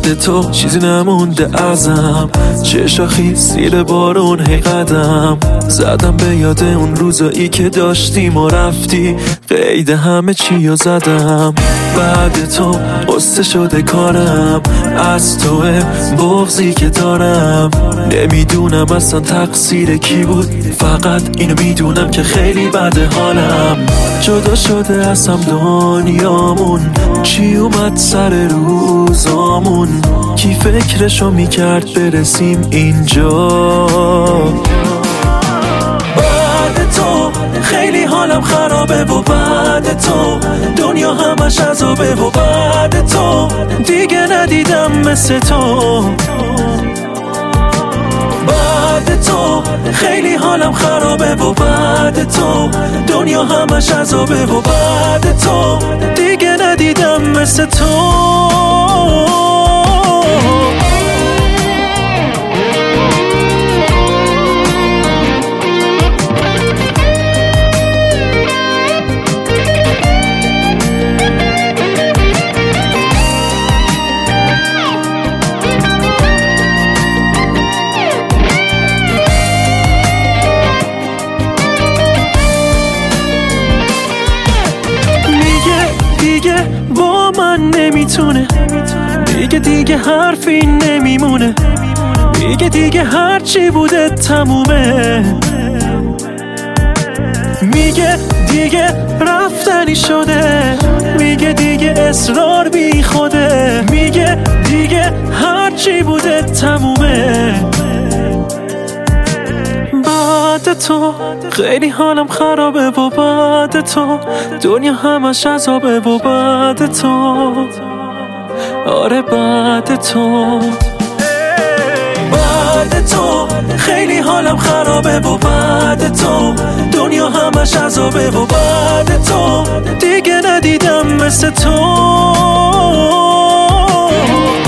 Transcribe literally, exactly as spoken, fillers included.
بعد تو چیزی نمونده ازم، چشاخی زیر بارون هی قدم زدم به یاد اون روزایی که داشتیم و رفتی، قید همه چی رو زدم. بعد تو قصه شده کارم، از توه بغضی که دارم، نمیدونم اصلا تقصیر کی بود، فقط اینو میدونم که خیلی بده حالم. جدا شده ازم دنیامون، چی اومد سر روزامون، کی فکرشو میکرد برسیم اینجا. بعد تو خیلی حالم خرابه و بعد تو دنیا همش عذابه و بعد تو دیگه ندیدم مثل تو. بعد تو خیلی حالم خرابه و بعد تو دنیا همش عذابه و بعد تو دیگه ندیدم مثل تو. دیگه با من نمیتونه، دیگه دیگه حرفی نمیمونه، دیگه دیگه هرچی بوده تمومه. میگه دیگه رفتنی شده، میگه دیگه اصرار بی خوده، میگه دیگه هرچی بوده تمومه. بعد تو خیلی حالم خرابه و بعد تو دنیا همش عذابه و بعد تو، آره بعد تو. بعد تو خیلی حالم خرابه و بعد تو دنیا همش عذابه و بعد تو دیگه ندیدم مثل تو.